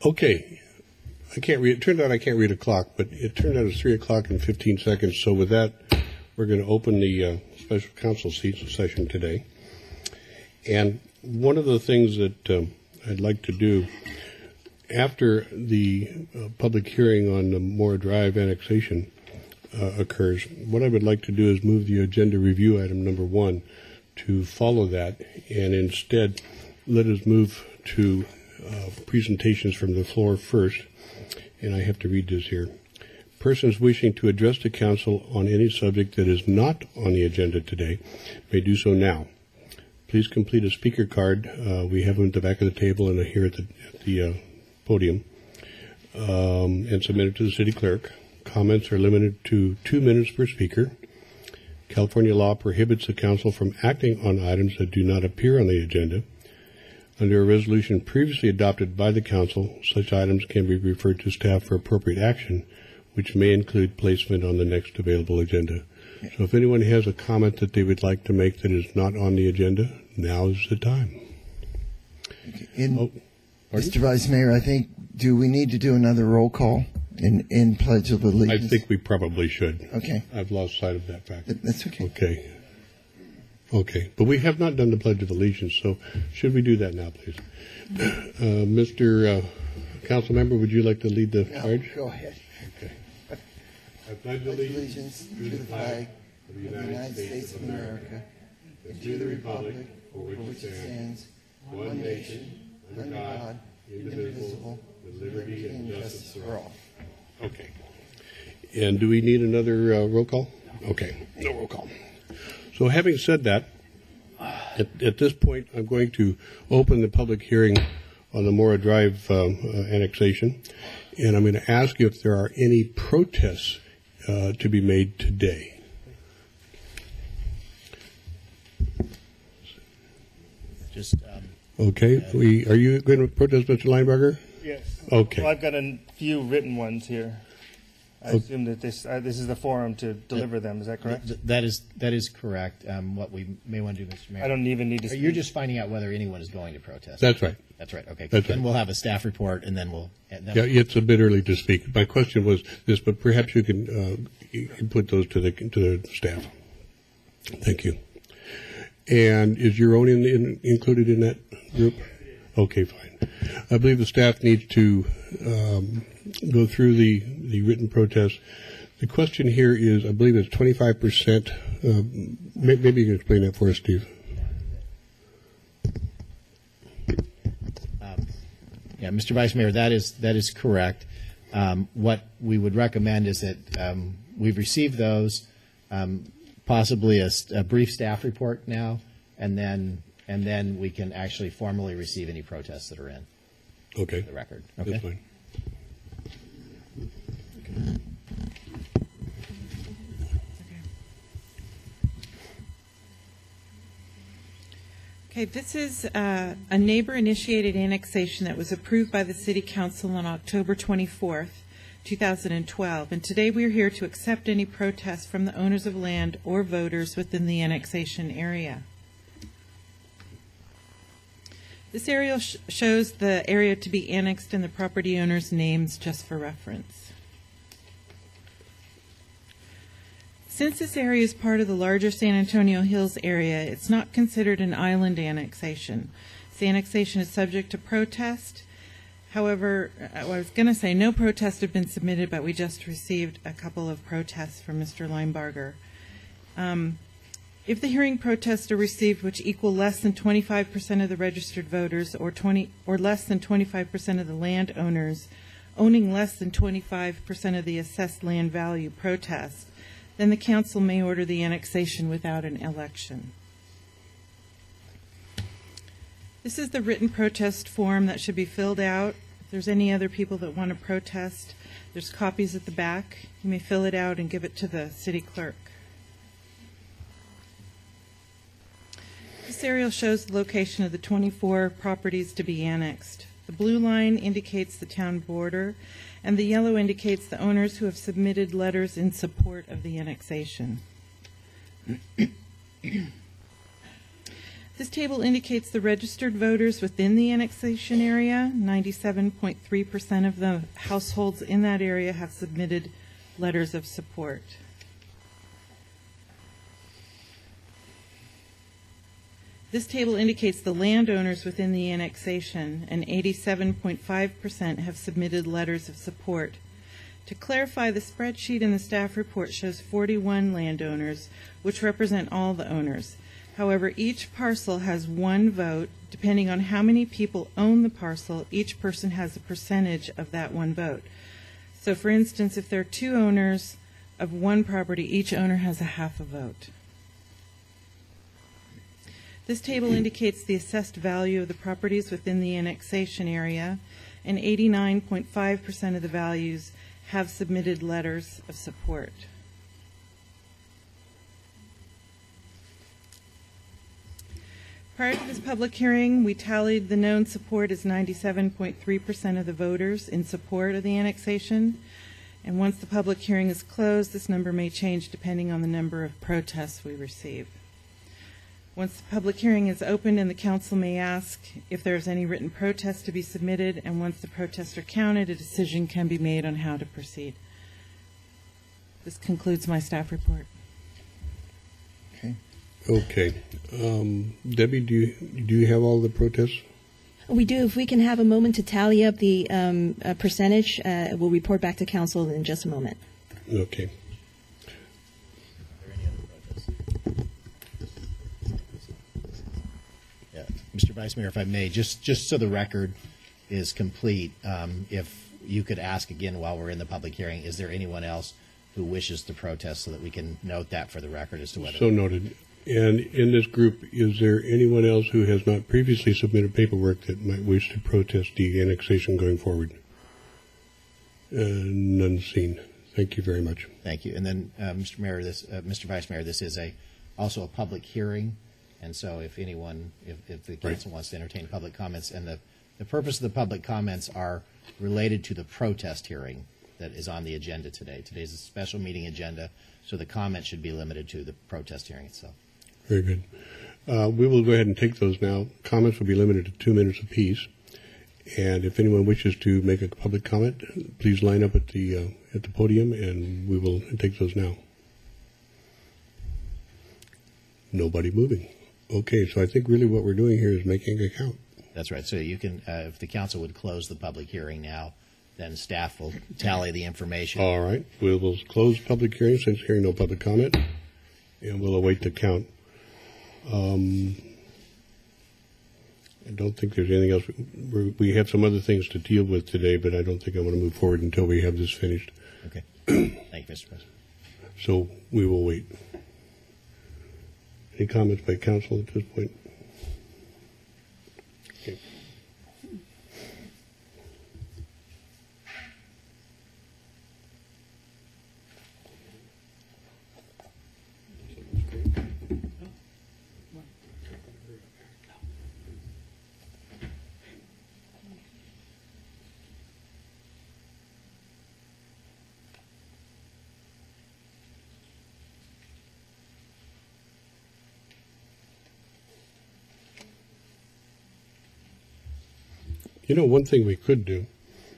Okay. I can't read. It turned out I can't read a clock, but it turned out it's 3 o'clock and 15 seconds. So with that, we're going to open the special counsel session today. And one of the things that I'd like to do after the public hearing on the Mora Drive annexation occurs, what I would like to do is move the agenda review item number 1 to follow that, and instead let us move to presentations from the floor first. And I have to read this here. Persons wishing to address the council on any subject that is not on the agenda today may do so now. Please complete a speaker card. We have them at the back of the table and here at the podium, and submit it to the city clerk. Comments are limited to 2 minutes per speaker. California law prohibits the council from acting on items that do not appear on the agenda. Under a resolution previously adopted by the council, such items can be referred to staff for appropriate action, which may include placement on the next available agenda. So if anyone has a comment that they would like to make that is not on the agenda, now is the time. Mr. Vice Mayor, I think, do we need to do another roll call in Pledge of Allegiance? I think we probably should. Okay. I've lost sight of that fact. That's okay. Okay. Okay, but we have not done the Pledge of Allegiance, so should we do that now, please? Mr. Council Member, would you like to lead the charge? Go ahead. Okay. I pledge allegiance to the flag of the United States of America and to the republic for which it stands, one nation, under God, indivisible, with liberty and justice for all. Okay. And do we need another roll call? Okay, no roll call. So having said that, at this point, I'm going to open the public hearing on the Mora Drive annexation, and I'm going to ask you if there are any protests to be made today. Okay. Are you going to protest, Mr. Linebarger? Yes. Okay. Well, I've got a few written ones here. I assume that this is the forum to deliver them. Is that correct? That is correct. What we may want to do, Mr. Mayor. I don't even need to. You're just finding out whether anyone is going to protest. That's right. That's right. Okay. That's then right. We'll have a staff report, and then we'll. Yeah, it's a bit early to speak. My question was this, but perhaps you can put those to the staff. Thank you. And is your own included in that group? Okay, fine. I believe the staff needs to go through the written protest. The question here is, I believe it's 25%. Maybe you can explain that for us, Steve. Yeah, Mr. Vice Mayor, that is correct. What we would recommend is that we've received those, possibly a brief staff report now, and then we can actually formally receive any protests that are in. Okay. The record. Okay. That's fine. Okay, this is a neighbor-initiated annexation that was approved by the City Council on October 24th, 2012, and today we are here to accept any protests from the owners of land or voters within the annexation area. This aerial shows the area to be annexed and the property owners' names just for reference. Since this area is part of the larger San Antonio Hills area, it's not considered an island annexation. This annexation is subject to protest. However, I was going to say no protests have been submitted, but we just received a couple of protests from Mr. Linebarger. If the hearing protests are received which equal less than 25% of the registered voters or less than 25% of the landowners owning less than 25% of the assessed land value protest, then the council may order the annexation without an election. This is the written protest form that should be filled out. If there's any other people that want to protest, there's copies at the back. You may fill it out and give it to the city clerk. This aerial shows the location of the 24 properties to be annexed. The blue line indicates the town border, and the yellow indicates the owners who have submitted letters in support of the annexation. This table indicates the registered voters within the annexation area. 97.3% of the households in that area have submitted letters of support. This table indicates the landowners within the annexation, and 87.5% have submitted letters of support. To clarify, the spreadsheet in the staff report shows 41 landowners, which represent all the owners. However, each parcel has one vote. Depending on how many people own the parcel, each person has a percentage of that one vote. So, for instance, if there are two owners of one property, each owner has a half a vote. This table indicates the assessed value of the properties within the annexation area, and 89.5% of the values have submitted letters of support. Prior to this public hearing, we tallied the known support as 97.3% of the voters in support of the annexation. And once the public hearing is closed, this number may change depending on the number of protests we receive. Once the public hearing is opened, and the council may ask if there is any written protest to be submitted, and once the protests are counted, a decision can be made on how to proceed. This concludes my staff report. Okay. Okay. Debbie, do you have all the protests? We do. If we can have a moment to tally up the percentage, we'll report back to council in just a moment. Okay. Mr. Vice Mayor, if I may, just so the record is complete, if you could ask again while we're in the public hearing, is there anyone else who wishes to protest so that we can note that for the record as to whether... So noted. And in this group, is there anyone else who has not previously submitted paperwork that might wish to protest the annexation going forward? None seen. Thank you very much. Thank you. And then, Mr. Mayor, Mr. Vice Mayor, this is also a public hearing. And so if anyone, if the council wants to entertain public comments, and the purpose of the public comments are related to the protest hearing that is on the agenda today. Today's a special meeting agenda, so the comments should be limited to the protest hearing itself. Very good. We will go ahead and take those now. Comments will be limited to 2 minutes apiece. And if anyone wishes to make a public comment, please line up at the podium, and we will take those now. Nobody moving. Okay, so I think really what we're doing here is making a count. That's right. So you can, if the council would close the public hearing now, then staff will tally the information. All right. We will close public hearing since hearing no public comment, and we'll await the count. I don't think there's anything else. We have some other things to deal with today, but I don't think I want to move forward until we have this finished. Okay. Thank you, Mr. President. So we will wait. Any comments by council at this point? Okay. You know, one thing we could do,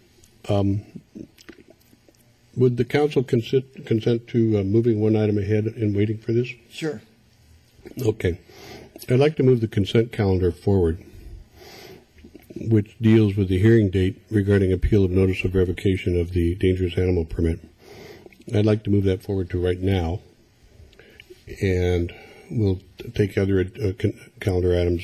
would the council consent to moving one item ahead and waiting for this? Sure. Okay. I'd like to move the consent calendar forward, which deals with the hearing date regarding appeal of notice of revocation of the dangerous animal permit. I'd like to move that forward to right now, and we'll take other calendar items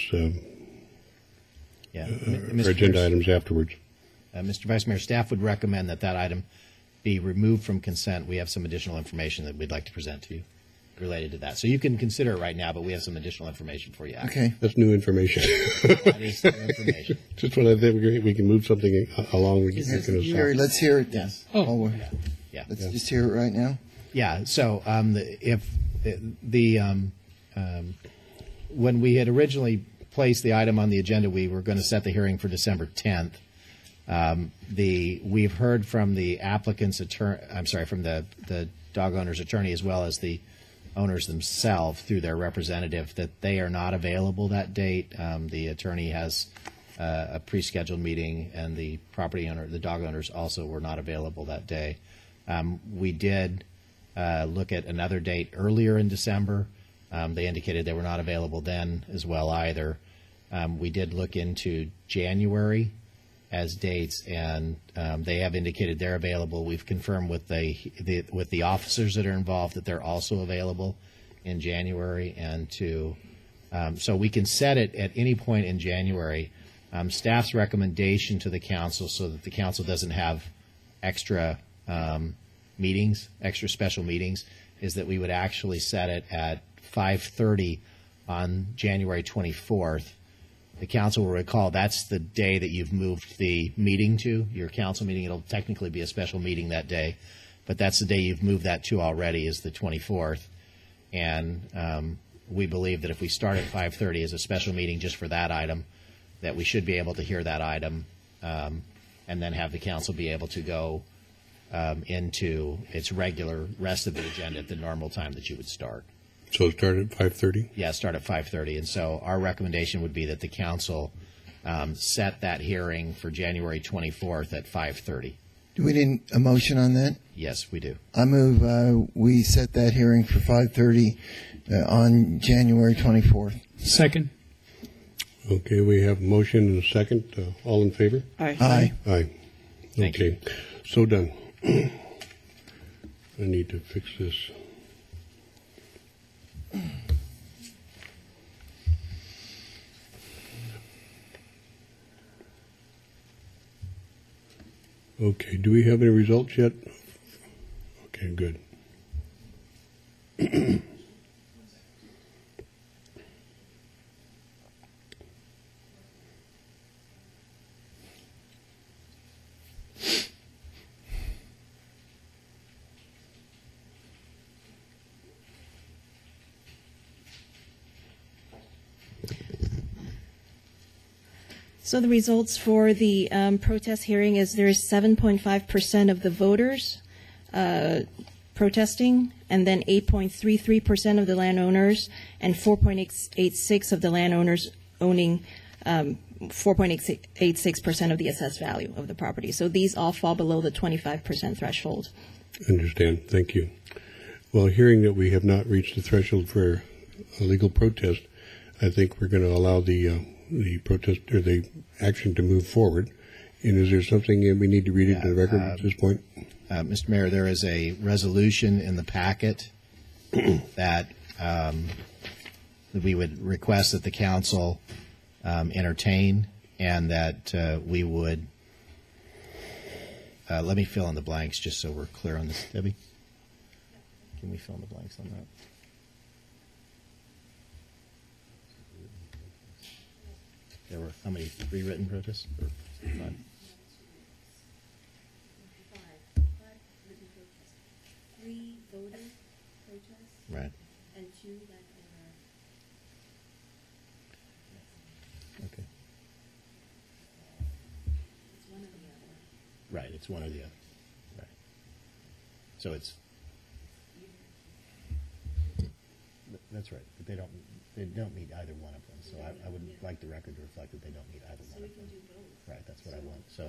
or agenda items afterwards. Mr. Vice Mayor, staff would recommend that item be removed from consent. We have some additional information that we'd like to present to you related to that. So you can consider it right now, but we have some additional information for you. Okay. That's new information. That is new information. Just when I think we can move something along. Gary, let's hear it. Yes. Yeah. Let's just hear it right now. Yeah. So when we had originally placed the item on the agenda, we were going to set the hearing for December 10th. We've heard from the applicant's attorney. I'm sorry, from the dog owner's attorney, as well as the owners themselves through their representative that they are not available that date. The attorney has a pre-scheduled meeting, and the property owner, the dog owners, also were not available that day. We did look at another date earlier in December. They indicated they were not available then as well either. We did look into January as dates, and they have indicated they're available. We've confirmed with the officers that are involved that they're also available in January, and so we can set it at any point in January. Staff's recommendation to the council, so that the council doesn't have extra meetings, extra special meetings, is that we would actually set it at 5:30 on January 24th. The council will recall that's the day that you've moved the meeting to, your council meeting. It'll technically be a special meeting that day, but that's the day you've moved that to already, is the 24th. And we believe that if we start at 5:30 as a special meeting just for that item, that we should be able to hear that item and then have the council be able to go into its regular rest of the agenda at the normal time that you would start. So start at 5:30? Yeah, start at 5:30. And so our recommendation would be that the council set that hearing for January 24th at 5:30. Do we need a motion on that? Yes, we do. I move we set that hearing for 5:30 on January 24th. Second. Okay, we have a motion and a second. All in favor? Aye. Aye. Thank Okay, so done. I need to fix this. Okay, do we have any results yet? Okay, good. So the results for the protest hearing is there's 7.5% of the voters protesting, and then 8.33% of the landowners, and 4.86% of the landowners owning 4.86% of the assessed value of the property. So these all fall below the 25% threshold. Understand. Thank you. Well, hearing that we have not reached the threshold for a legal protest, I think we're going to allow the protest or the action to move forward. And is there something we need to read into the record at this point? Mr. Mayor, there is a resolution in the packet that we would request that the council entertain, and that we would let me fill in the blanks just so we're clear on this. Debbie, can we fill in the blanks on that? There were how many? 3 written protests? Or 5? 3 voter protests. Right. And 2 that Okay. it's one or the other. Right. It's one or the other. Right. So it's. That's right. But they don't meet either one of them. So I would like the record to reflect that they don't meet either one of them. Right. That's what I want. So.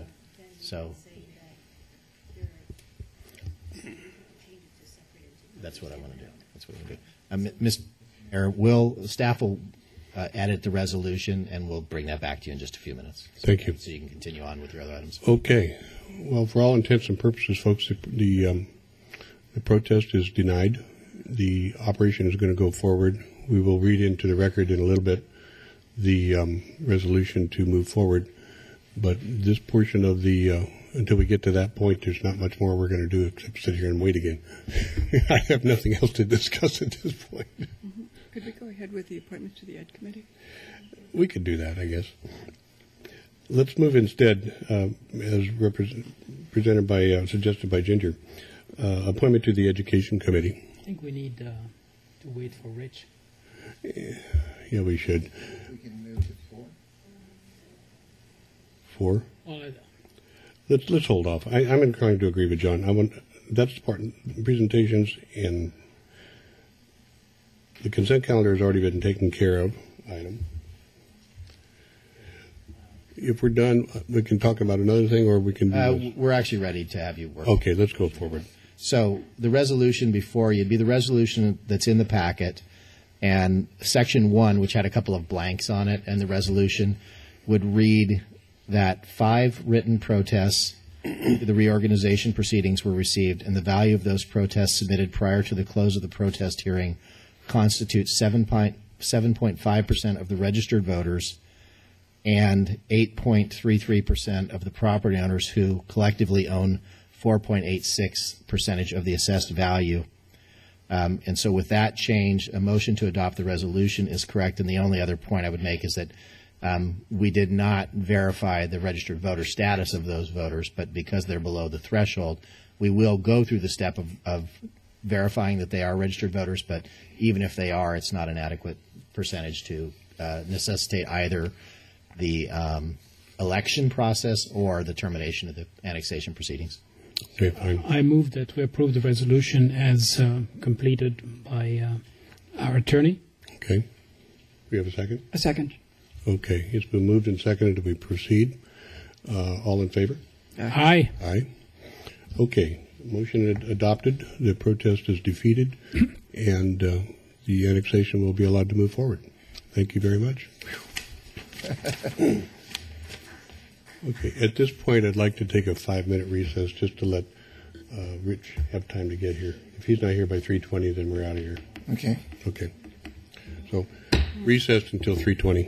That's what I want to do. That's what I want to do. Ms. Mayor, staff will edit the resolution, and we'll bring that back to you in just a few minutes. Thank you. So you can continue on with your other items. Okay. Well, for all intents and purposes, folks, the protest is denied. The operation is going to go forward. We will read into the record in a little bit the resolution to move forward. But this portion of the, until we get to that point, there's not much more we're going to do except sit here and wait again. I have nothing else to discuss at this point. Mm-hmm. Could we go ahead with the appointment to the Ed Committee? We could do that, I guess. Let's move instead, as presented by, suggested by Ginger, appointment to the Education Committee. I think we need to wait for Rich. Yeah, we should. We can move to 4? Well, Let's hold off. I'm inclined to agree with John. That's part presentations and the consent calendar has already been taken care of, item. If we're done, we can talk about another thing, or we can do this. We're actually ready to have you work. Okay, let's go forward. So the resolution before you would be the resolution that's in the packet, and Section 1, which had a couple of blanks on it, and the resolution would read that 5 written protests to the reorganization proceedings were received, and the value of those protests submitted prior to the close of the protest hearing constitutes 7.5% of the registered voters and 8.33% of the property owners who collectively own 4.86% of the assessed value. And so with that change, a motion to adopt the resolution is correct. And the only other point I would make is that we did not verify the registered voter status of those voters, but because they're below the threshold, we will go through the step of verifying that they are registered voters, but even if they are, it's not an adequate percentage to necessitate either the election process or the termination of the annexation proceedings. Okay, fine. I move that we approve the resolution as completed by our attorney. Okay. We have a second? A second. Okay, it's been moved and seconded that we proceed. All in favor? Aye. Aye. Okay, motion adopted. The protest is defeated, and the annexation will be allowed to move forward. Thank you very much. Okay, at this point, I'd like to take a 5-minute recess just to let Rich have time to get here. If he's not here by 3:20, then we're out of here. Okay. Okay. So, recessed until 3:20.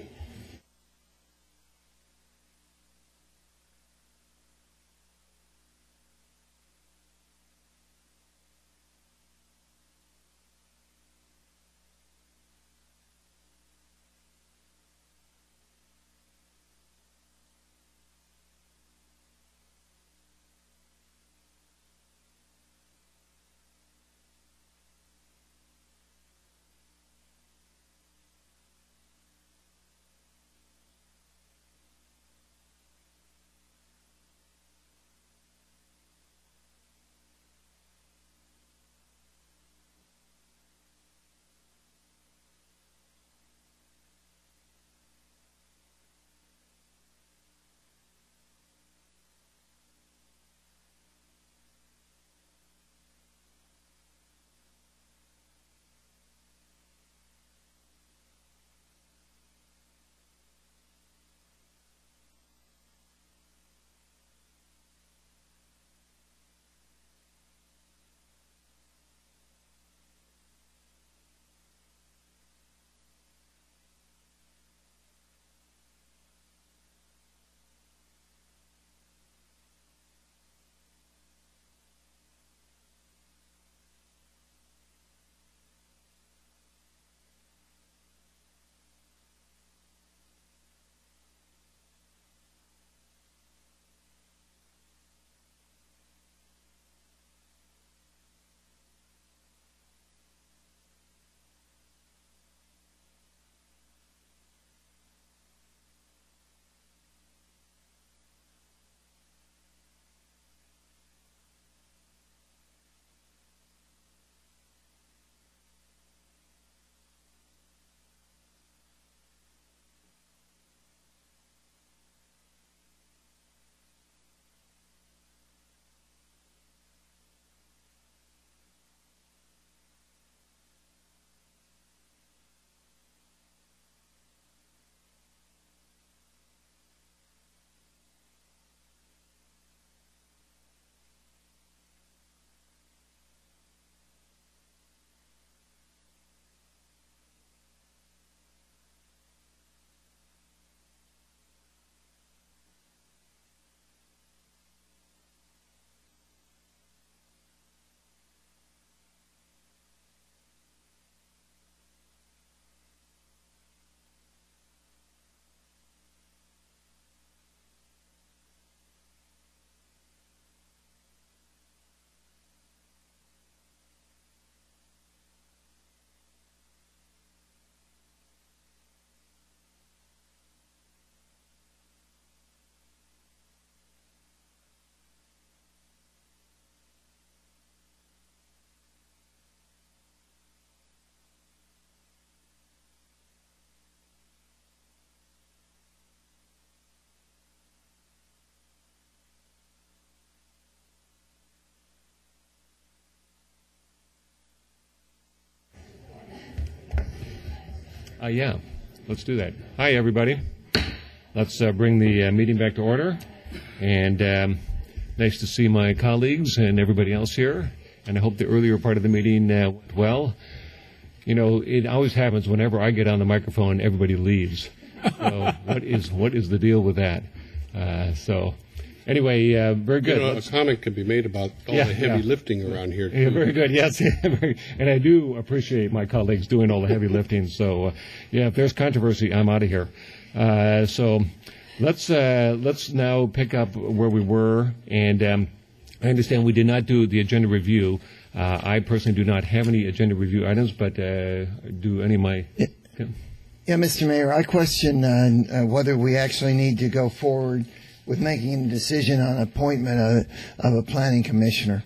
Yeah, let's do that. Hi, everybody. Let's bring the meeting back to order. And nice to see my colleagues and everybody else here. And I hope the earlier part of the meeting went well. You know, it always happens whenever I get on the microphone, everybody leaves. So what is the deal with that? So anyway, very good. You know, a comment could be made about all the heavy lifting around here. Yeah, very good. Yes, and I do appreciate my colleagues doing all the heavy lifting. So, if there's controversy, I'm out of here. So, let's now pick up where we were. And I understand we did not do the agenda review. I personally do not have any agenda review items, but do any of my. Yeah, Mr. Mayor, I question whether we actually need to go forward with making a decision on appointment of a planning commissioner.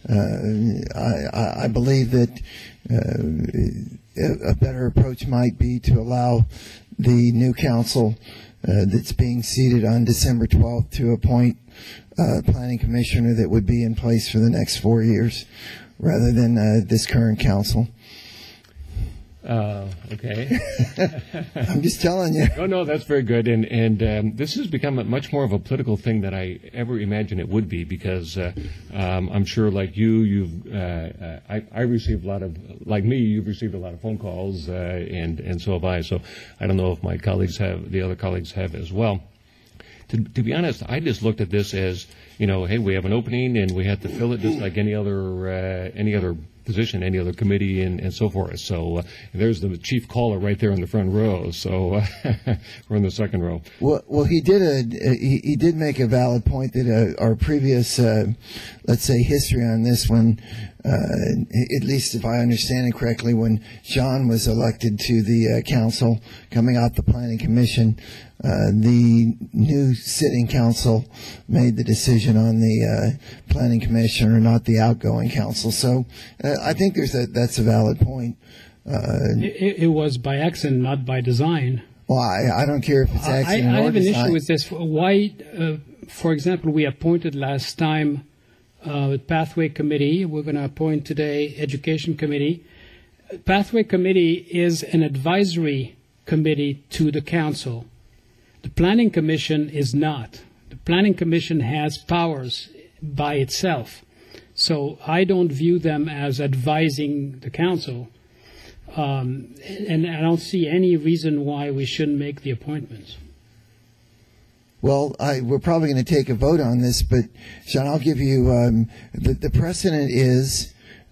I believe that a better approach might be to allow the new council that's being seated on December 12th to appoint a planning commissioner that would be in place for the next 4 years rather than this current council. Okay. I'm just telling you. No, that's very good. And this has become much more of a political thing than I ever imagined it would be, because I'm sure, like I received a lot of, like me, you've received a lot of phone calls, and so have I. So I don't know if the other colleagues have as well. To be honest, I just looked at this as, hey, we have an opening and we have to fill it just like any other position, any other committee, and so forth. So there's the chief caller right there in the front row. So we're in the second row. Well, he did make a valid point that our previous, let's say, history on this one, at least if I understand it correctly, when Sean was elected to the council, coming off the planning commission, the new sitting council made the decision on the planning commissioner, not the outgoing council. So I think that's a valid point. It was by accident, not by design. Well, I don't care if it's accident I or have an design. issue with this. Why, for example, we appointed last time Pathway Committee. We're going to appoint today Education Committee. Pathway Committee is an advisory committee to the council. The Planning Commission is not. The Planning Commission has powers by itself. So I don't view them as advising the council. And I don't see any reason why we shouldn't make the appointments. Well, we're probably going to take a vote on this, but Sean, I'll give you the precedent is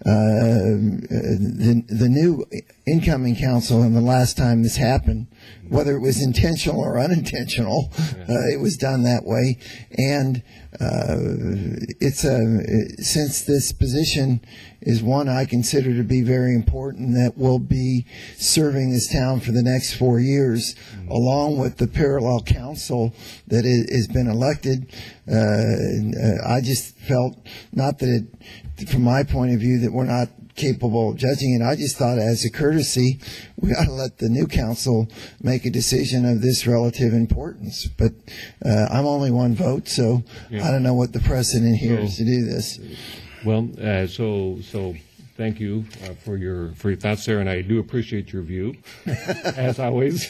the new incoming council, and the last time this happened, whether it was intentional or unintentional, it was done that way. And it's since this position is one I consider to be very important, that will be serving this town for the next 4 years, along with the parallel council that has been elected. I just felt, not that from my point of view, that we're not capable of judging it. I just thought, as a courtesy, we ought to let the new council make a decision of this relative importance. But I'm only one vote, so I don't know what the precedent here is to do this. Well, so thank you for your thoughts there, and I do appreciate your view, as always.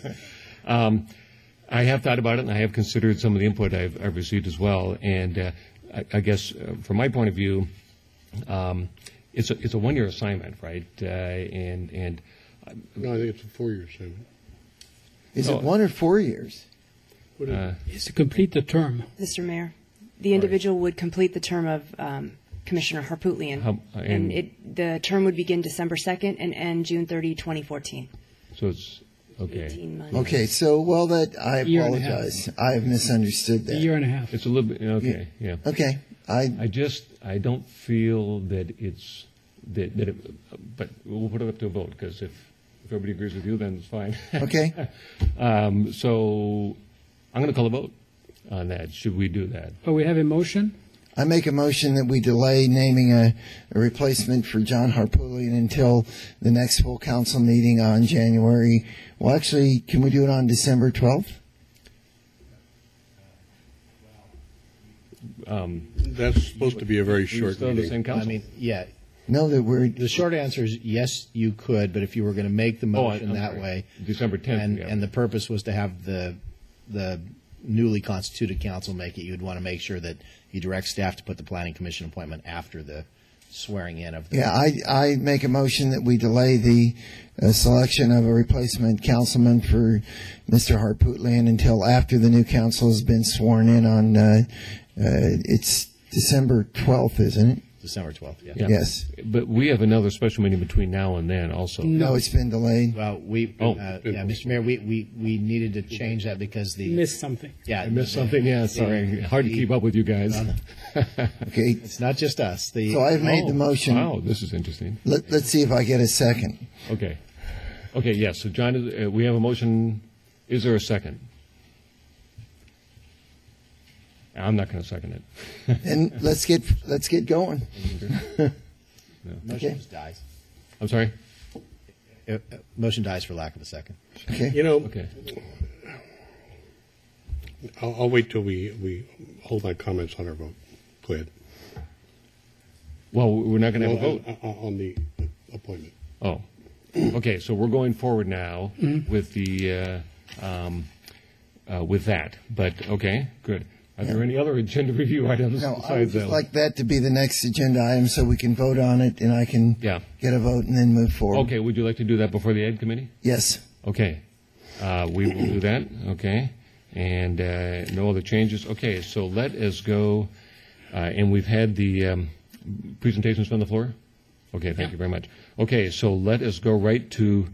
I have thought about it, and I have considered some of the input I've received as well. And I guess from my point of view, it's a 1-year assignment, right? No, I think it's a 4-year assignment. Is it 1 or 4 years? It's to complete the term. Mr. Mayor, the individual would complete the term of Commissioner Harpootlian, and the term would begin December 2nd and end June 30, 2014. So it's okay. 18 months. Okay, so I Year and a apologize. I have misunderstood that. A year and a half. It's a little bit okay. Yeah. Okay. I don't feel that it's that it, but we'll put it up to a vote, because if everybody agrees with you, then it's fine. Okay. So I'm going to call a vote on that. Should we do that? But we have a motion. I make a motion that we delay naming a replacement for John Harpootlian until the next full council meeting on January. Well, actually, can we do it on December 12th? That's supposed to be a very short Still the meeting. same council? I mean, yeah. know that we're... The short answer is yes, you could, but if you were going to make the motion I'm that sorry. way, December 10th. and the purpose was to have the newly constituted council make it, you'd want to make sure that you direct staff to put the planning commission appointment after the swearing in of the. Yeah, I make a motion that we delay the selection of a replacement councilman for Mr. Harpootlian until after the new council has been sworn in on, it's December 12th, isn't it? December 12th, yeah. Yeah. Yes. But we have another special meeting between now and then also. No, it's been delayed. Well, Mr. Mayor, we needed to change that because the. Missed something. Yeah. I missed something. Yeah, sorry. Hard to keep up with you guys. Okay. It's not just us. So I've made the motion. Wow, this is interesting. Let's see if I get a second. Okay. Okay, yes. So, John, we have a motion. Is there a second? I'm not going to second it. And let's get going. Motion just dies. I'm sorry? Motion dies for lack of a second. Okay. You know, Okay. I'll wait till we hold my comments on our vote. Go ahead. Well, we're not going to have a vote. On the appointment. Oh. Okay, so we're going forward now with the with that. But okay, good. Are there any other agenda review items No, I would besides just that? like that to be the next agenda item so we can vote on it and I can Yeah. get a vote and then move forward. Okay, would you like to do that before the Ed Committee? Yes. Okay. We will do that. Okay. And no other changes. Okay, so let us go. And we've had the presentations from the floor? Okay, thank you very much. Okay, so let us go right to.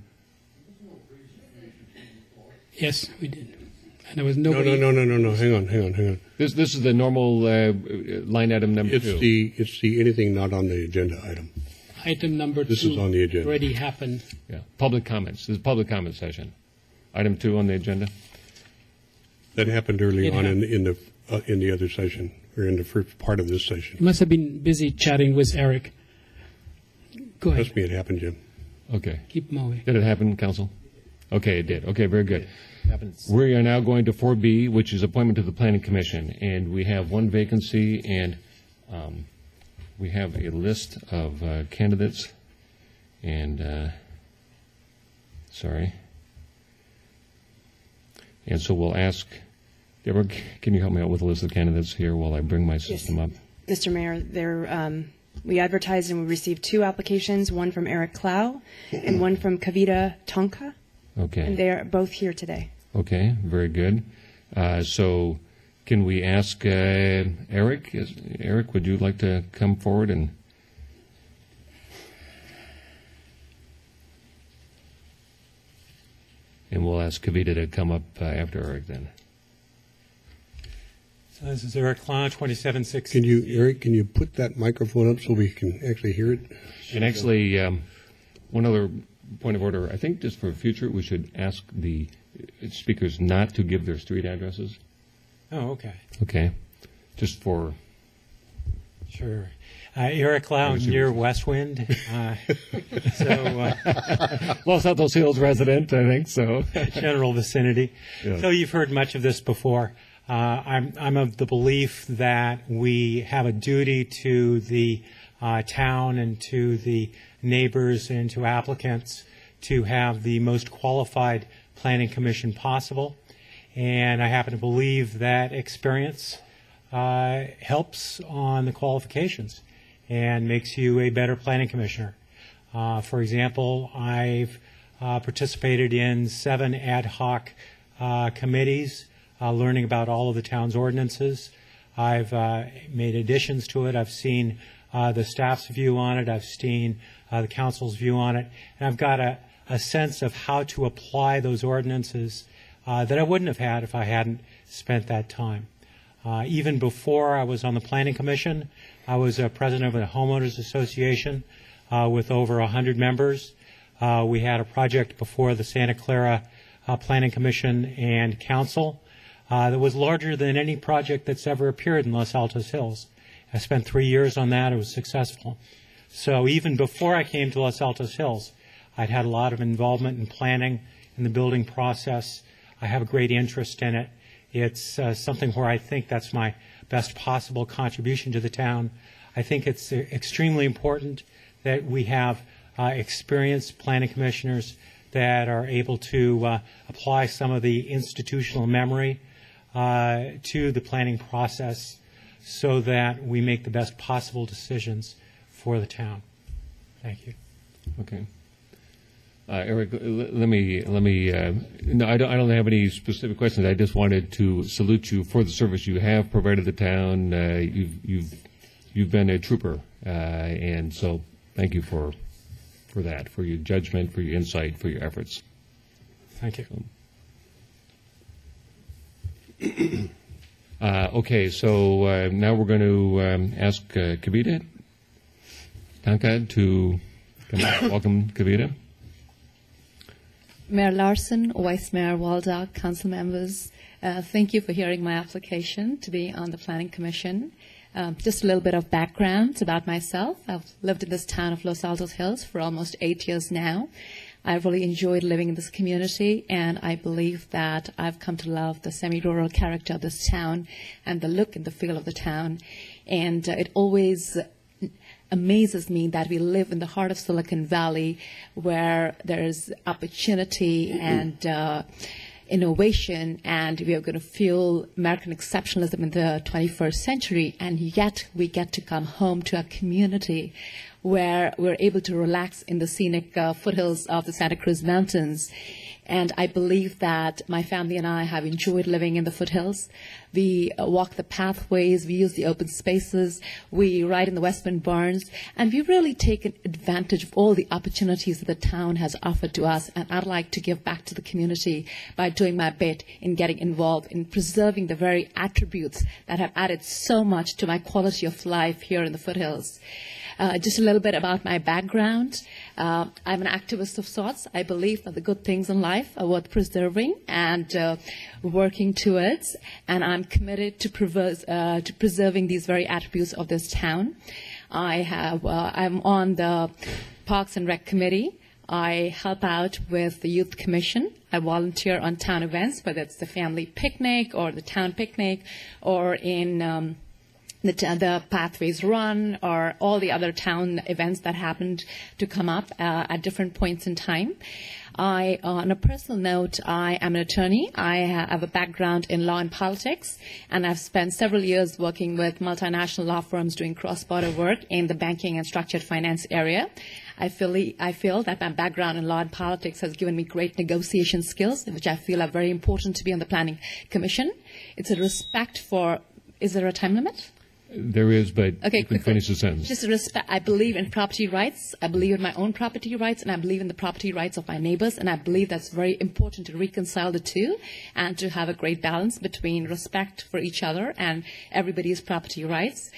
Yes, we did. And there was No. nobody. No. Hang on. This is the normal line item number It's 2. the anything not on the agenda item. Item number This 2 is on the agenda. already happened. Yeah, public comments. This is public comment session. Item 2 on the agenda. That happened early It on happened. in the other session, or in the first part of this You session. must have been busy chatting with Eric. Go ahead. Trust me, it happened, Jim. Okay. Keep moving. Did it happen, Council? Okay, it did. Okay, very good. Happens. We are now going to 4B, which is appointment to the Planning Commission, and we have one vacancy, and we have a list of candidates, and sorry. And so we'll ask, Deborah, can you help me out with the list of candidates here while I bring my system up? Mr. Mayor, we advertised and we received 2 applications, one from Eric Clow and one from Kavita Tonka, Okay. and they are both here today. Okay, very good. So can we ask Eric? Eric, would you like to come forward and... And we'll ask Kavita to come up after Eric then. So this is Eric Clow, 2760. Eric, can you put that microphone up so we can actually hear it? And actually, one other point of order, I think just for future, we should ask the speakers not to give their street addresses. Oh, okay. Okay, just for... Sure. Eric Clow, near Westwind. Los Altos Hills resident, I think so. General vicinity. Yeah. So you've heard much of this before. I'm of the belief that we have a duty to the town and to the neighbors and to applicants to have the most qualified planning commission possible. And I happen to believe that experience helps on the qualifications and makes you a better planning commissioner. For example, I've participated in 7 ad hoc committees, learning about all of the town's ordinances. I've made additions to it. I've seen the staff's view on it. I've seen the council's view on it. And I've got a sense of how to apply those ordinances that I wouldn't have had if I hadn't spent that time. Even before I was on the Planning Commission, I was president of a homeowners association with over 100 members. We had a project before the Santa Clara Planning Commission and Council that was larger than any project that's ever appeared in Los Altos Hills. I spent 3 years on that. It was successful. So even before I came to Los Altos Hills, I'd had a lot of involvement in planning, in the building process. I have a great interest in it. It's something where I think that's my best possible contribution to the town. I think it's extremely important that we have experienced planning commissioners that are able to apply some of the institutional memory to the planning process so that we make the best possible decisions for the town. Thank you. Okay. Eric, let me. No, I don't have any specific questions. I just wanted to salute you for the service you have provided the town. You've been a trooper, and so thank you for that, for your judgment, for your insight, for your efforts. Thank you. Okay, so now we're going to ask Kavita Tankad to come back. Welcome, Kavita. Mayor Larson, Vice Mayor Waldock, council members, thank you for hearing my application to be on the Planning Commission. Just a little bit of background about myself. I've lived in this town of Los Altos Hills for almost 8 years now. I've really enjoyed living in this community, and I believe that I've come to love the semi-rural character of this town and the look and the feel of the town. And it always amazes me that we live in the heart of Silicon Valley, where there's opportunity and innovation, and we are going to fuel American exceptionalism in the 21st century, and yet we get to come home to our community where we're able to relax in the scenic foothills of the Santa Cruz Mountains. And I believe that my family and I have enjoyed living in the foothills. We walk the pathways, we use the open spaces, we ride in the West Bend barns, and we've really taken advantage of all the opportunities that the town has offered to us. And I'd like to give back to the community by doing my bit in getting involved in preserving the very attributes that have added so much to my quality of life here in the foothills. Just a little bit about my background. I'm an activist of sorts. I believe that the good things in life are worth preserving and working towards, and I'm committed to preserving these very attributes of this town. I'm on the Parks and Rec Committee. I help out with the Youth Commission. I volunteer on town events, whether it's the family picnic or the town picnic or in the Pathways Run or all the other town events that happened to come up at different points in time. On a personal note, I am an attorney. I have a background in law and politics, and I've spent several years working with multinational law firms doing cross-border work in the banking and structured finance area. I feel that my background in law and politics has given me great negotiation skills, which I feel are very important to be on the Planning Commission. It's a respect for, is there a time limit? There is, but okay, you can finish the sentence. Just respect. I believe in property rights. I believe in my own property rights, and I believe in the property rights of my neighbors. And I believe that's very important to reconcile the two and to have a great balance between respect for each other and everybody's property rights.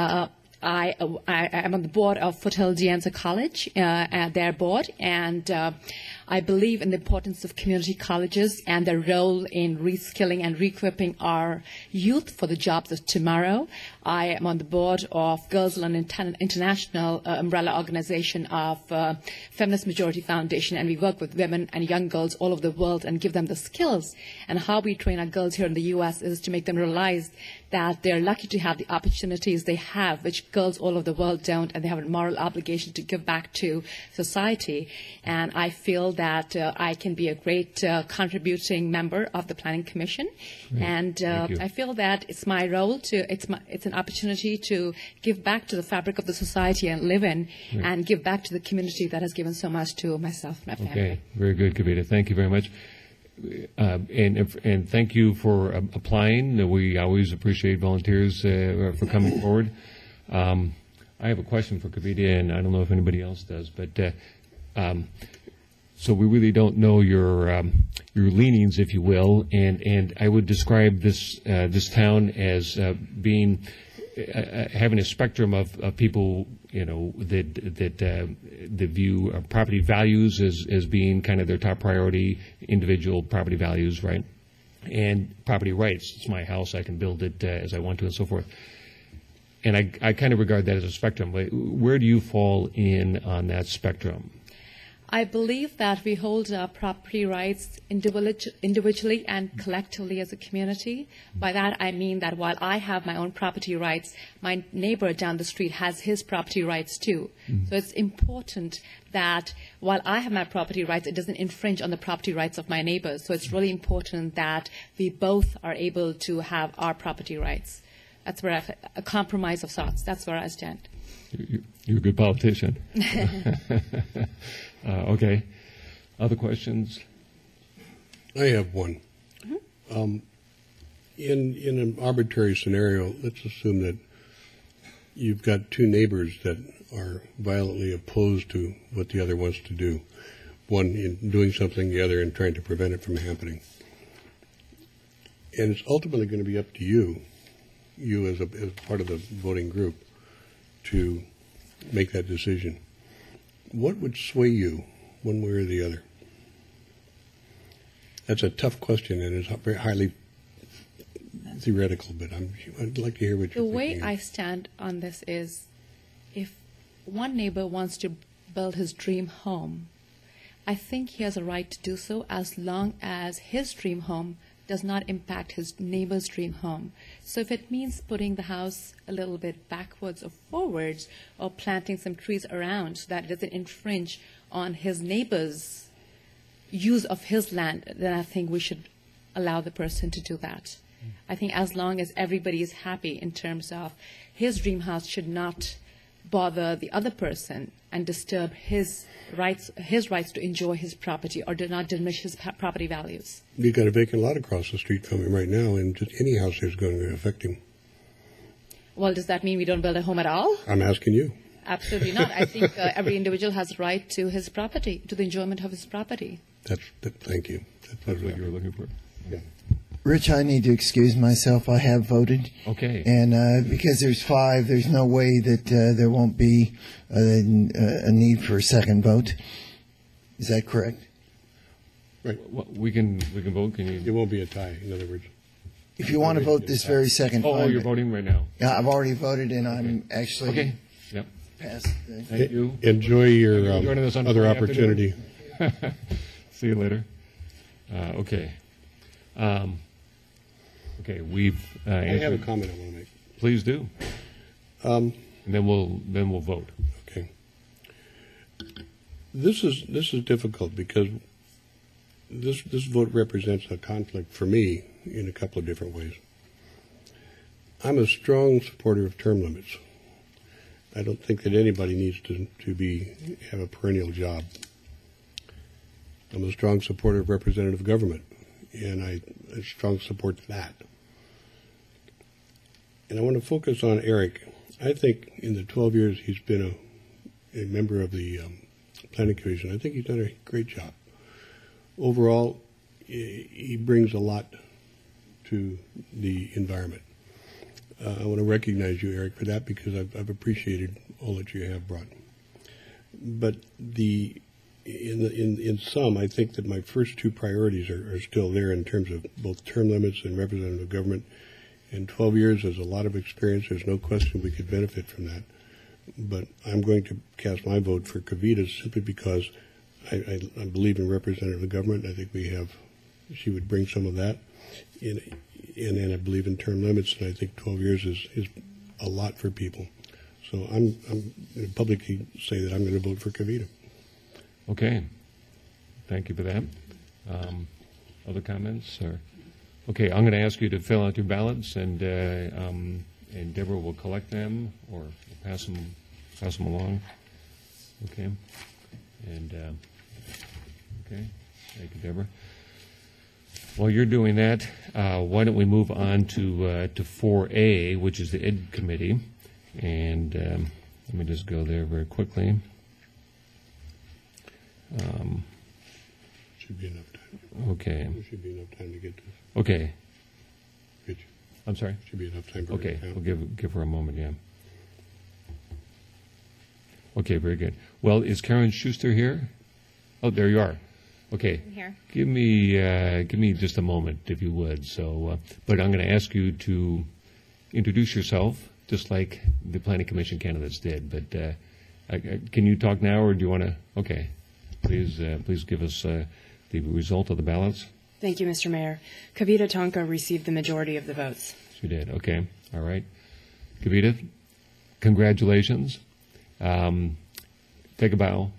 I am on the board of Foothill De Anza College, their board, and I believe in the importance of community colleges and their role in reskilling and re-equipping our youth for the jobs of tomorrow. I am on the board of Girls Learn International umbrella organization of Feminist Majority Foundation, and we work with women and young girls all over the world and give them the skills. And how we train our girls here in the U.S. is to make them realize that they're lucky to have the opportunities they have, which girls all over the world don't, and they have a moral obligation to give back to society. And I feel that I can be a great contributing member of the Planning Commission, and I feel that it's my role it's an opportunity to give back to the fabric of the society and live in, and give back to the community that has given so much to myself and my family. Okay, very good, Kavita. Thank you very much. And thank you for applying. We always appreciate volunteers for coming forward. I have a question for Kavita, and I don't know if anybody else does, but so we really don't know your leanings, if you will, and I would describe this town as being having a spectrum of people, you know, that view property values as being kind of their top priority, individual property values, right, and property rights. It's my house; I can build it as I want to, and so forth. And I kind of regard that as a spectrum. Where do you fall in on that spectrum? I believe that we hold our property rights individually and collectively as a community. By that, I mean that while I have my own property rights, my neighbor down the street has his property rights too. So it's important that while I have my property rights, it doesn't infringe on the property rights of my neighbors. So it's really important that we both are able to have our property rights. That's where a compromise of sorts. That's where I stand. You're a good politician. Okay. Other questions? I have one. In an arbitrary scenario, let's assume that you've got two neighbors that are violently opposed to what the other wants to do. One in doing something, the other in trying to prevent it from happening. And it's ultimately going to be up to you as part of the voting group, to make that decision. What would sway you one way or the other? That's a tough question, and it's very highly theoretical, but I'd like to hear what you're thinking. The way I stand on this is, if one neighbor wants to build his dream home, I think he has a right to do so as long as his dream home does not impact his neighbor's dream home. So if it means putting the house a little bit backwards or forwards, or planting some trees around so that it doesn't infringe on his neighbor's use of his land, then I think we should allow the person to do that. I think as long as everybody is happy in terms of his dream house should not bother the other person and disturb his rights to enjoy his property, or do not diminish his property values. You've got a vacant lot across the street from him right now, and just any house is going to affect him. Well, does that mean we don't build a home at all? I'm asking you. Absolutely not. I think every individual has a right to his property, to the enjoyment of his property. Thank you. That's what you were looking for. Yeah. Rich, I need to excuse myself. I have voted. Okay. And because there's 5, there's no way that there won't be a need for a second vote. Is that correct? Right. Well, we can vote. Can you? It won't be a tie, in other words. If you want to vote this very second time. Oh, you're voting right now. Yeah, I've already voted, and I'm actually okay. Yep. past. Thank you. Enjoy your joining us on other Friday opportunity. See you later. Okay. Okay, we've. I have a comment I want to make. Please do. And then we'll vote. Okay. This is difficult because this vote represents a conflict for me in a couple of different ways. I'm a strong supporter of term limits. I don't think that anybody needs to have a perennial job. I'm a strong supporter of representative government, and I strong support that. And I want to focus on Eric. I think in the 12 years he's been a member of the Planning Commission, I think he's done a great job. Overall, he brings a lot to the environment. I want to recognize you, Eric, for that, because I've appreciated all that you have brought. But in sum, I think that my first 2 priorities are still there in terms of both term limits and representative government. In 12 years, there's a lot of experience. There's no question we could benefit from that. But I'm going to cast my vote for Kavita simply because I believe in representative government. I think she would bring some of that. And I believe in term limits, and I think 12 years is a lot for people. So I'm going to publicly say that I'm going to vote for Kavita. Okay. Thank you for that. Other comments? Okay, I'm going to ask you to fill out your ballots, and Deborah will collect them or pass them along. Okay. And okay. Thank you, Deborah. While you're doing that, why don't we move on to 4A, which is the Ed Committee, and let me just go there very quickly. Should be enough time. Okay. There should be enough time to get to this. Okay. Rich. I'm sorry? Should be enough time for okay, her. We'll give her a moment, yeah. Okay, very good. Well, is Karen Schuster here? Oh, there you are. Okay. I'm here. Give me just a moment, if you would. So, but I'm going to ask you to introduce yourself, just like the Planning Commission candidates did. But can you talk now, or do you want to? Okay. please give us the result of the ballots. Thank you, Mr. Mayor. Kavita Tonka received the majority of the votes. She did. Okay. All right. Kavita, congratulations. Take a bow.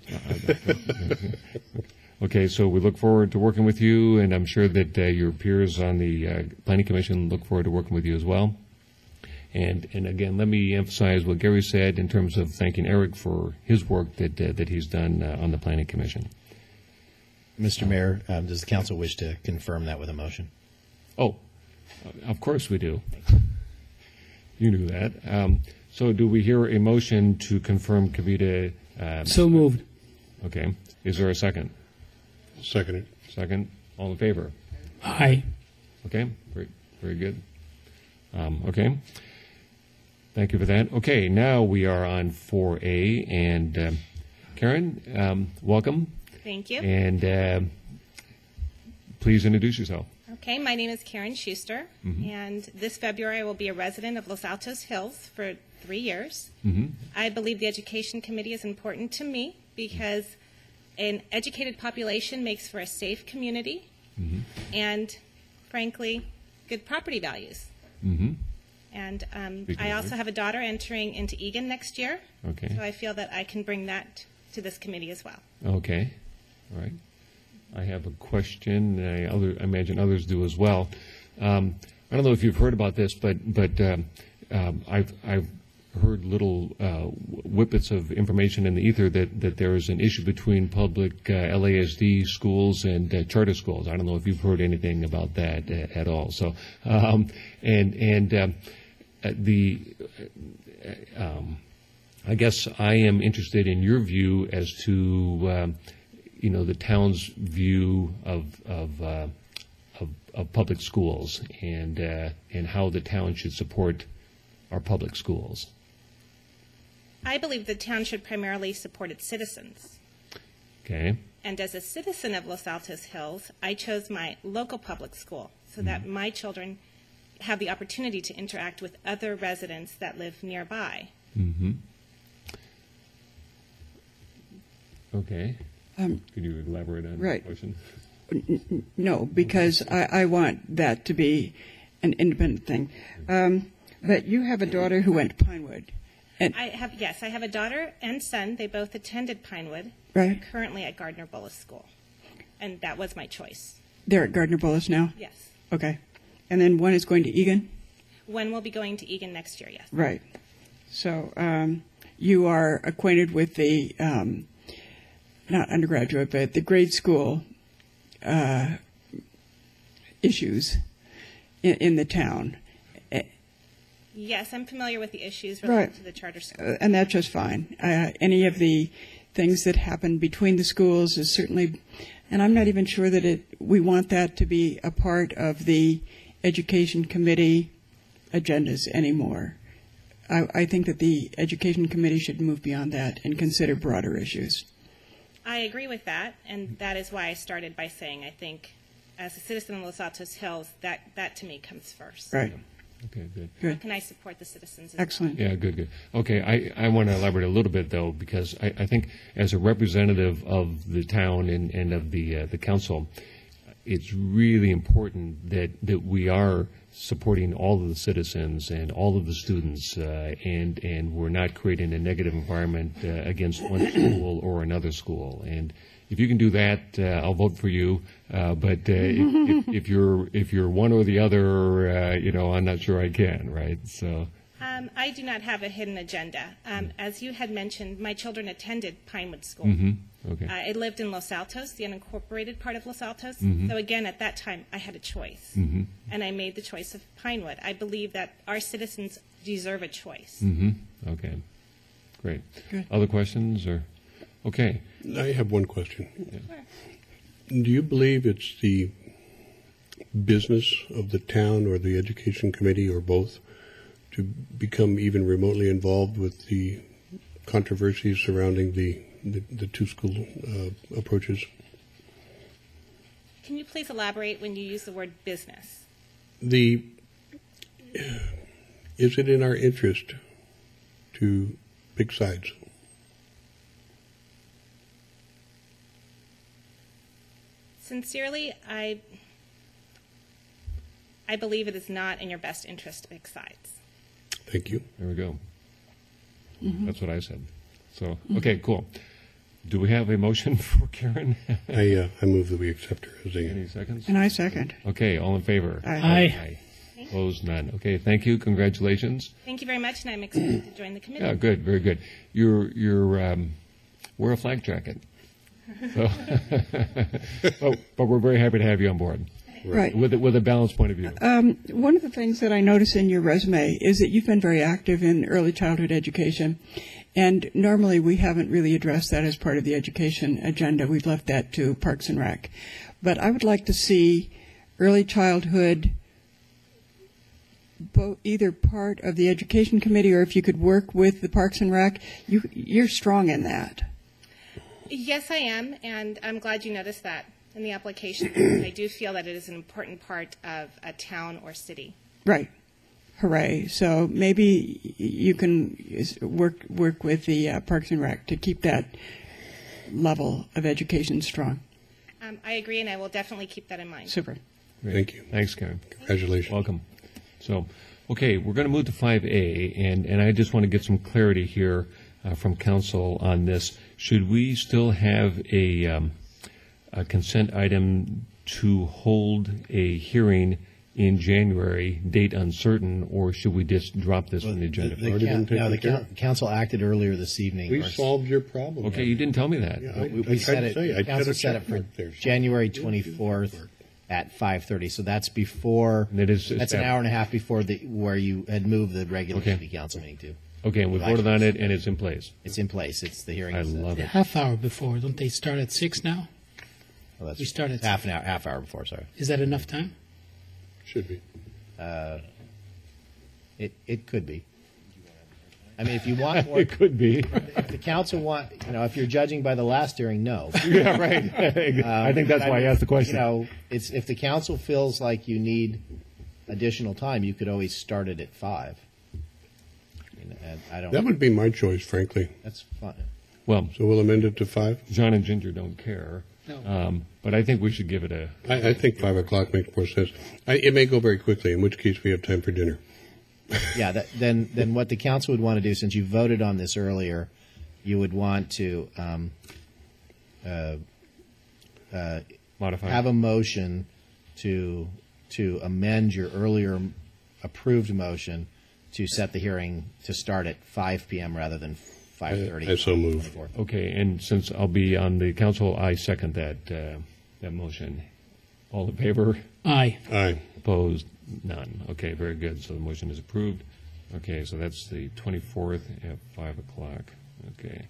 Okay, so we look forward to working with you, and I'm sure that your peers on the Planning Commission look forward to working with you as well. And again, let me emphasize what Gary said in terms of thanking Eric for his work that he's done on the Planning Commission. Mr. Mayor, does the council wish to confirm that with a motion? Oh, of course we do. You knew that. So do we hear a motion to confirm Kavita? So moved. Okay. Is there a second? Second. Second. All in favor? Aye. Okay. Very, very good. Okay. Thank you for that. Okay. Now we are on 4A. And Karen, welcome. Thank you. And please introduce yourself. Okay. My name is Karen Schuster. And this February I will be a resident of Los Altos Hills for 3 years. I believe the Education Committee is important to me because an educated population makes for a safe community and, frankly, good property values. And I also have a daughter entering into Egan next year. Okay. So I feel that I can bring that to this committee as well. Okay. All right. I have a question. I imagine others do as well. I don't know if you've heard about this, but I've heard little whippets of information in the ether that there is an issue between public LASD schools and charter schools. I don't know if you've heard anything about that at all. So, I guess I am interested in your view as to the town's view of public schools and how the town should support our public schools. I believe the town should primarily support its citizens. Okay. And as a citizen of Los Altos Hills, I chose my local public school so that my children have the opportunity to interact with other residents that live nearby. Okay. Could you elaborate on that question? No, because I want that to be an independent thing. But you have a daughter who went to Pinewood. And I have a daughter and son. They both attended Pinewood. Right. They're currently at Gardner Bullis School. And that was my choice. They're at Gardner Bullis now? Yes. Okay. And then one is going to Egan? One will be going to Egan next year, yes. Right. So you are acquainted with the, not undergraduate, but the grade school issues in the town. Yes, I'm familiar with the issues related to the charter school. And that's just fine. Any of the things that happen between the schools is certainly, and I'm not even sure that we want that to be a part of the Education Committee agendas anymore. I think that the Education Committee should move beyond that and consider broader issues. I agree with that, and that is why I started by saying I think as a citizen of Los Altos Hills, that to me comes first. Right. Okay, good. How can I support the citizens? Excellent. Yeah, good. Okay, I want to elaborate a little bit, though, because I think as a representative of the town and of the council, it's really important that we are supporting all of the citizens and all of the students, and we're not creating a negative environment against one school or another school. And if you can do that, I'll vote for you. But if you're one or the other, I'm not sure I can. Right? So. I do not have a hidden agenda. As you had mentioned, my children attended Pinewood School. Okay. I lived in Los Altos, the unincorporated part of Los Altos. So again, at that time, I had a choice, and I made the choice of Pinewood. I believe that our citizens deserve a choice. Okay, great. Good. Other questions or? Okay. I have one question. Sure. Do you believe it's the business of the town or the Education Committee or both to become even remotely involved with the controversies surrounding the two school approaches? Can you please elaborate when you use the word business? Is it in our interest to pick sides? Sincerely, I believe it is not in your best interest to pick sides. Thank you. There we go. That's what I said. So, okay, cool. Do we have a motion for Karen? I move that we accept her as Any a. seconds? And I second. Okay, all in favor? Aye. Opposed? None. Okay, thank you. Congratulations. Thank you very much, and I'm excited to join the committee. Yeah, good, very good. Wear a flak jacket. So, but we're very happy to have you on board. Right. With a balanced point of view. One of the things that I notice in your resume is that you've been very active in early childhood education, and normally we haven't really addressed that as part of the education agenda. We've left that to Parks and Rec. But I would like to see early childhood either part of the education committee, or if you could work with the Parks and Rec. You're strong in that. Yes, I am, and I'm glad you noticed that in the application. I do feel that it is an important part of a town or city. Right. Hooray. So maybe you can work with the Parks and Rec to keep that level of education strong. I agree, and I will definitely keep that in mind. Super. Great. Thank you. Thanks, Karen. Congratulations. Welcome. So, okay, we're going to move to 5A, and I just want to get some clarity here from council on this. Should we still have a consent item to hold a hearing in January, date uncertain, or should we just drop this from the agenda? The council acted earlier this evening. We solved your problem. Okay, you didn't tell me that. Yeah, We set it. Council set it for January 24th at 5:30. So that's before. That's an hour and a half before where you had moved the regular city council meeting to. Okay, and we voted on it, and it's in place. It's in place. It's the hearing. I love it. Half hour before, don't they start at 6 now? Well, We start at half hour before. Sorry. Is that enough time? Should be. It could be. I mean, if you want more, It could be. if the council if you're judging by the last hearing, no. Yeah, right. I think that's why I asked the question. It's if the council feels like you need additional time, you could always start it at 5. And I don't. That would be my choice, frankly. That's fine. Well, So we'll amend it to 5? John and Ginger don't care. No. But I think we should give it a... I think 5 o'clock makes more sense. It may go very quickly, in which case we have time for dinner. Yeah, then what the council would want to do, since you voted on this earlier, you would want to Modify. have a motion to amend your earlier approved motion to set the hearing to start at 5 p.m. rather than 5:30. I so move. Okay, and since I'll be on the council, I second that motion. All in favor? Aye. Aye. Opposed? None. Okay, very good. So the motion is approved. Okay, so that's the 24th at 5 o'clock. Okay.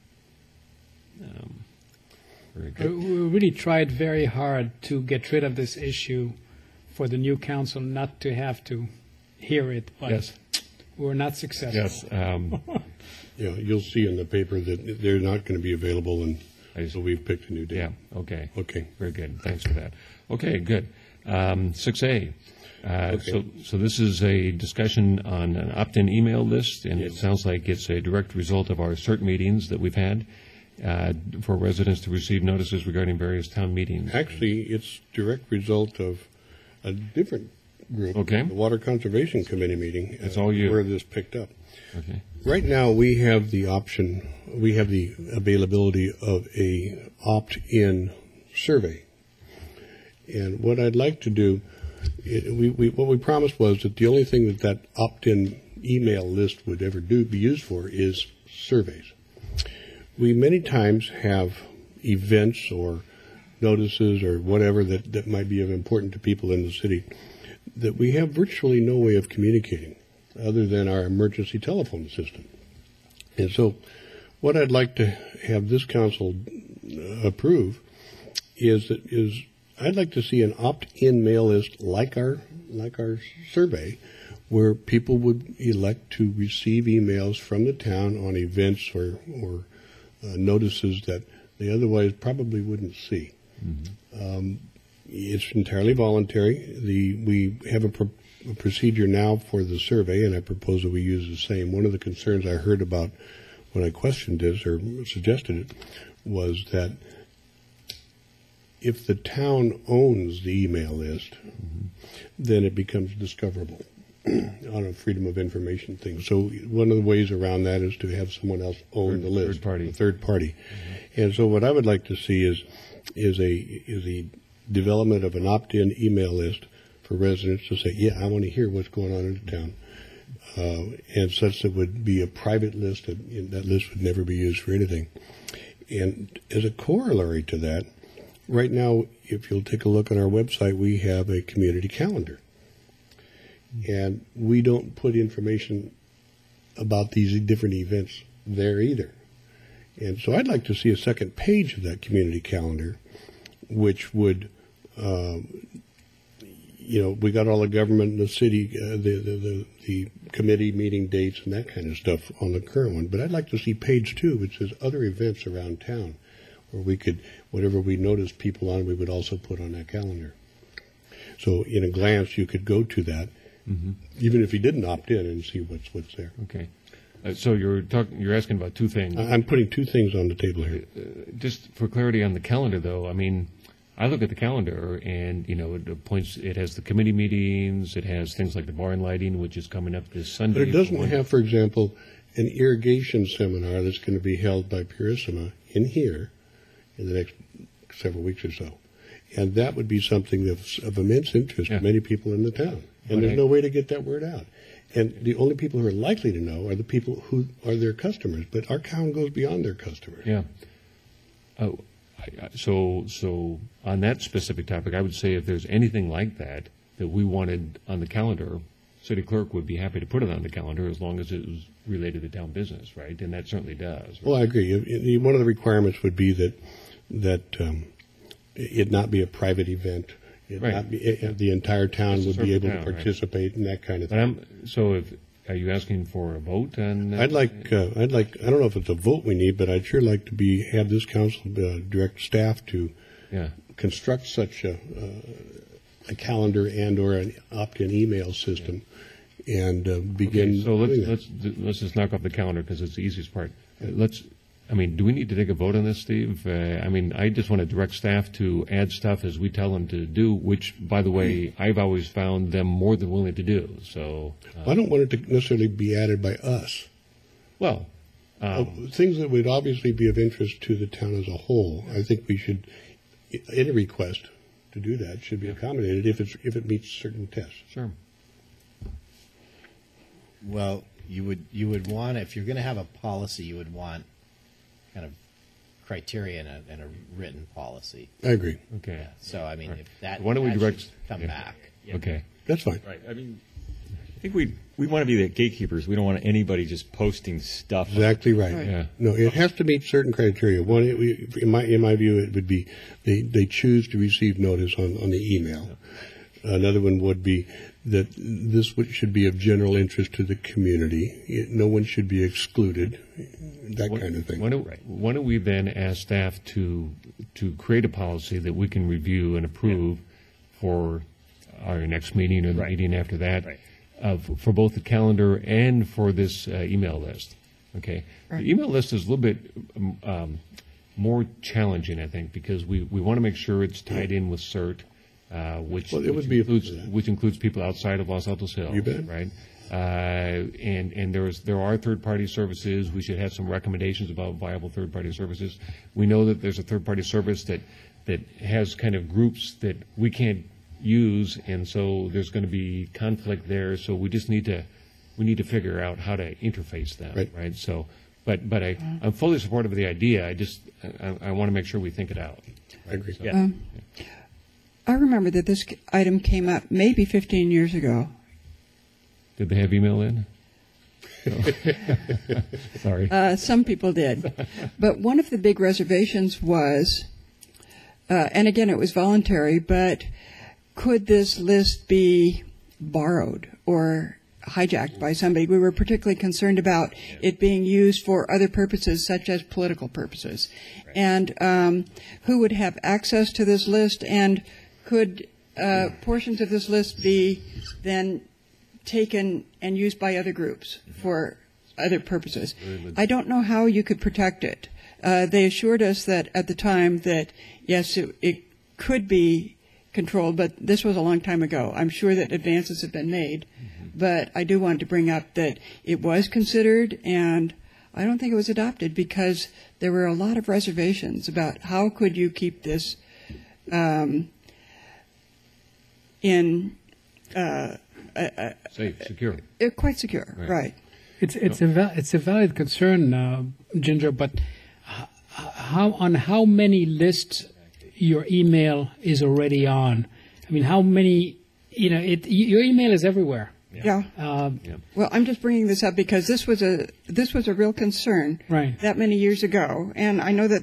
Very good. We really tried very hard to get rid of this issue for the new council not to have to hear it, but Yes. we're not successful. Yes. You'll see in the paper that they're not going to be available, and so we've picked a new date. Yeah, okay. Okay. Very good. Thanks for that. Okay, good. 6A. Okay. So this is a discussion on an opt-in email list, and it sounds like it's a direct result of our CERT meetings that we've had for residents to receive notices regarding various town meetings. Actually, it's direct result of a different group. Okay. The Water Conservation Committee meeting. It's all you. Where this picked up. Okay. Right now, we have the option, we have the availability of a opt-in survey. And what I'd like to do, what we promised was that the only thing that opt-in email list would ever be used for is surveys. We many times have events or notices or whatever that might be of importance to people in the city that we have virtually no way of communicating other than our emergency telephone system. And so what I'd like to have this council approve is I'd like to see an opt-in mail list like our survey, where people would elect to receive emails from the town on events or notices that they otherwise probably wouldn't see. Mm-hmm. It's entirely voluntary. We have a procedure now for the survey, and I propose that we use the same. One of the concerns I heard about when I questioned this or suggested it was that if the town owns the email list, then it becomes discoverable on a freedom of information thing. So one of the ways around that is to have someone else own the list, a third party. And so what I would like to see is a development of an opt-in email list for residents to say, yeah, I want to hear what's going on in the town. And such that would be a private list, that list would never be used for anything. And as a corollary to that, right now, if you'll take a look on our website, we have a community calendar. And we don't put information about these different events there either. And so I'd like to see a second page of that community calendar, which would, we got all the government and the city, the committee meeting dates and that kind of stuff on the current one. But I'd like to see page 2, which says other events around town, where we could, whatever we notice people on, we would also put on that calendar. So in a glance, you could go to that, even if you didn't opt in, and see what's there. Okay. So you're asking about two things. I'm putting two things on the table here. Just for clarity on the calendar, though, I mean, I look at the calendar, and it has the committee meetings, it has things like the barn lighting, which is coming up this Sunday. But it doesn't have, for example, an irrigation seminar that's going to be held by Purissima in here in the next several weeks or so, and that would be something of immense interest to many people in the town. And there's no way to get that word out. And the only people who are likely to know are the people who are their customers. But our town goes beyond their customers. Yeah. So on that specific topic, I would say if there's anything like that we wanted on the calendar, city clerk would be happy to put it on the calendar as long as it was related to town business, right? And that certainly does. Right? Well, I agree. One of the requirements would be that it not be a private event. The entire town would be able to participate in that kind of thing. Are you asking for a vote on that? I'd like, I don't know if it's a vote we need, but I'd sure like to have this council direct staff to construct such a calendar and or an opt-in email system and begin. Okay, so let's just knock off the calendar because it's the easiest part. Do we need to take a vote on this, Steve? I just want to direct staff to add stuff as we tell them to do, which, by the way, I've always found them more than willing to do. So I don't want it to necessarily be added by us. Well, things that would obviously be of interest to the town as a whole, I think we should, any request to do that should be accommodated if it meets certain tests. Sure. Well, you would want, if you're going to have a policy, you would want kind of criteria in a written policy. I agree. Okay. Yeah. So, if that, why don't we direct come back? Yeah. Okay. That's fine. Right. I think we want to be the gatekeepers. We don't want anybody just posting stuff. Exactly right. Yeah. No, it has to meet certain criteria. One, in my view, it would be they choose to receive notice on the email. Another one would be that this should be of general interest to the community. No one should be excluded, that kind of thing. Why don't we then ask staff to create a policy that we can review and approve for our next meeting or the meeting after that, for both the calendar and for this email list. Okay? Right. The email list is a little bit more challenging, I think, because we want to make sure it's tied in with CERT. Which includes people outside of Los Altos Hills, you bet. Right? And there are third-party services. We should have some recommendations about viable third-party services. We know that there's a third-party service that has kind of groups that we can't use, and so there's going to be conflict there. So we just need to figure out how to interface them, right? So, but I'm fully supportive of the idea. I want to make sure we think it out. I agree. So, yeah. I remember that this item came up maybe 15 years ago. Did they have email in? No. Sorry. Some people did. But one of the big reservations was, and again, it was voluntary, but could this list be borrowed or hijacked by somebody? We were particularly concerned about it being used for other purposes, such as political purposes. Right. And who would have access to this list, and could portions of this list be then taken and used by other groups for other purposes? I don't know how you could protect it. They assured us that at the time that, yes, it could be controlled, but this was a long time ago. I'm sure that advances have been made, but I do want to bring up that it was considered, and I don't think it was adopted because there were a lot of reservations about how could you keep this safe, secure. Quite secure, right. It's a valid concern, Ginger, but how many lists your email is already on? I mean, how many? Your email is everywhere. Yeah. Well, I'm just bringing this up because this was a real concern that many years ago, and I know that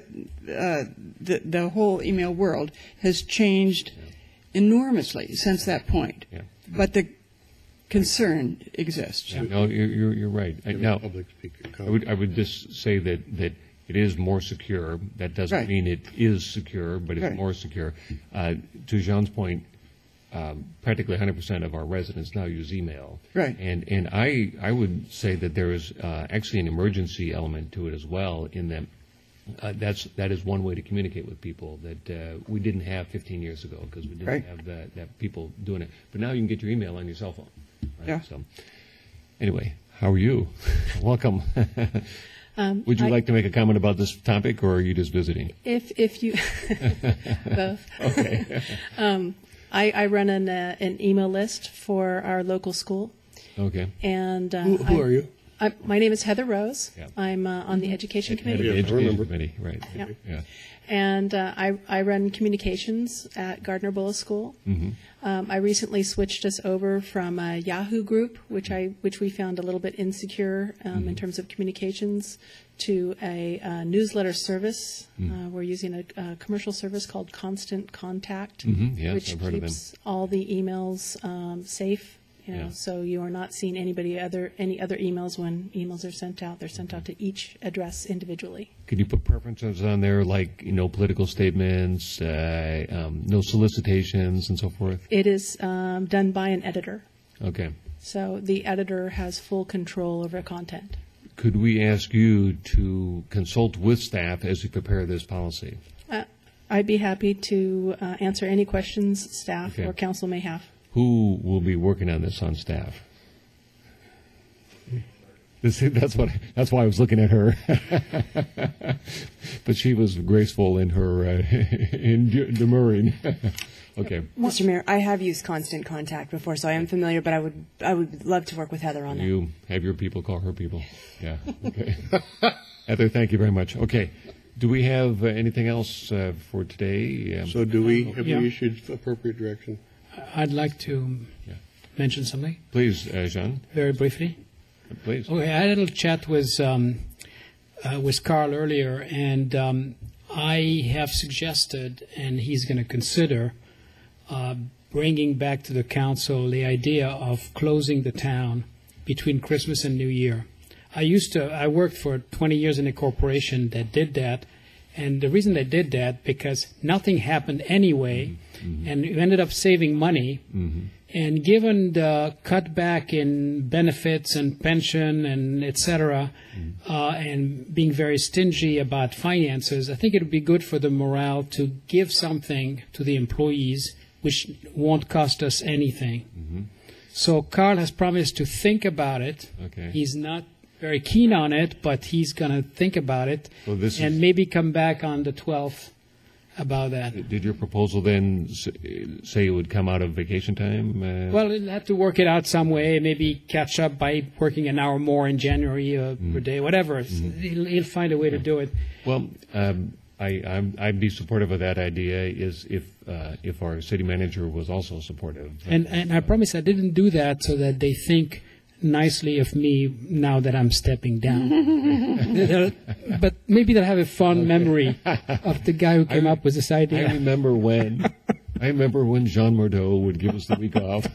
the whole email world has changed enormously since that point. Yeah. But the concern exists. Yeah. No, you're right. Now, I would just say that it is more secure. That doesn't mean it is secure, but it's more secure. To Jean's point, practically 100% of our residents now use email. Right. And I would say that there is actually an emergency element to it as well, in that that is one way to communicate with people that we didn't have 15 years ago, because we didn't have that people doing it. But now you can get your email on your cell phone. Right? Yeah. So, anyway, how are you? Welcome. Would you like to make a comment about this topic, or are you just visiting? If you both. Okay. I run an email list for our local school. Okay. And who are you? My name is Heather Rose. Yeah. I'm on the Education Committee. Education Committee, right. Yeah. Yeah. And I run communications at Gardner Bullis School. Mm-hmm. I recently switched us over from a Yahoo group, which we found a little bit insecure in terms of communications, to a newsletter service. We're using a commercial service called Constant Contact, Yes, which I've heard of them. keeps all the emails safe. So you are not seeing any other emails when emails are sent out. They're sent out to each address individually. Could you put preferences on there, like political statements, no solicitations, and so forth? It is done by an editor. Okay. So the editor has full control over content. Could we ask you to consult with staff as you prepare this policy? I'd be happy to answer any questions staff or council may have. Who will be working on this on staff? That's why I was looking at her. But she was graceful in her in demurring. Okay. Mr. Mayor, I have used Constant Contact before, so I am familiar, but I would love to work with Heather on that. You have your people call her people. Yeah. Okay. Heather, thank you very much. Okay. Do we have anything else for today? Have we issued appropriate direction? I'd like to mention something. Please, Jean. Very briefly. Please. Okay, I had a little chat with Carl earlier, and I have suggested, and he's going to consider, bringing back to the council the idea of closing the town between Christmas and New Year. I worked for 20 years in a corporation that did that, and the reason they did that, because nothing happened anyway, and you ended up saving money. And given the cutback in benefits and pension and et cetera, and being very stingy about finances, I think it would be good for the morale to give something to the employees which won't cost us anything. So Carl has promised to think about it. Okay. He's not very keen on it, but he's going to think about it and maybe come back on the 12th about that. Did your proposal then say it would come out of vacation time? Well, he'll have to work it out some way, maybe catch up by working an hour more in January per day, whatever. He'll find a way to do it. Well, I'd be supportive of that idea if our city manager was also supportive. And I promise I didn't do that so that they think nicely of me now that I'm stepping down. But maybe they'll have a fond memory of the guy who came up with this idea. I remember when Jean Murdeau would give us the week off.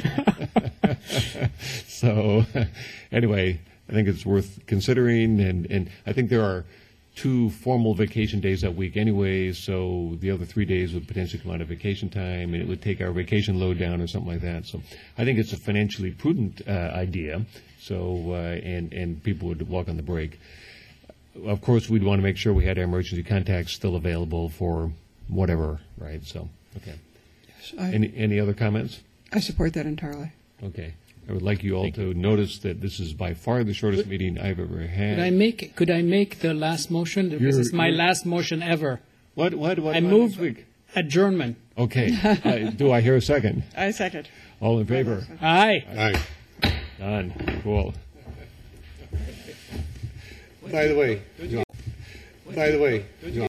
So anyway, I think it's worth considering, and I think there are 2 formal vacation days that week anyway, so the other 3 days would potentially come out of vacation time, and it would take our vacation load down or something like that. So I think it's a financially prudent idea, so and people would walk on the break. Of course, we'd want to make sure we had our emergency contacts still available for whatever, right? So, okay. I- Any other comments? I support that entirely. Okay. I would like you all to notice that this is by far the shortest meeting I've ever had. Could I make the last motion? This is my last motion ever. What? I move adjournment. Okay. Do I hear a second? I second. All in favor? Aye. Done. Cool. By the way, John,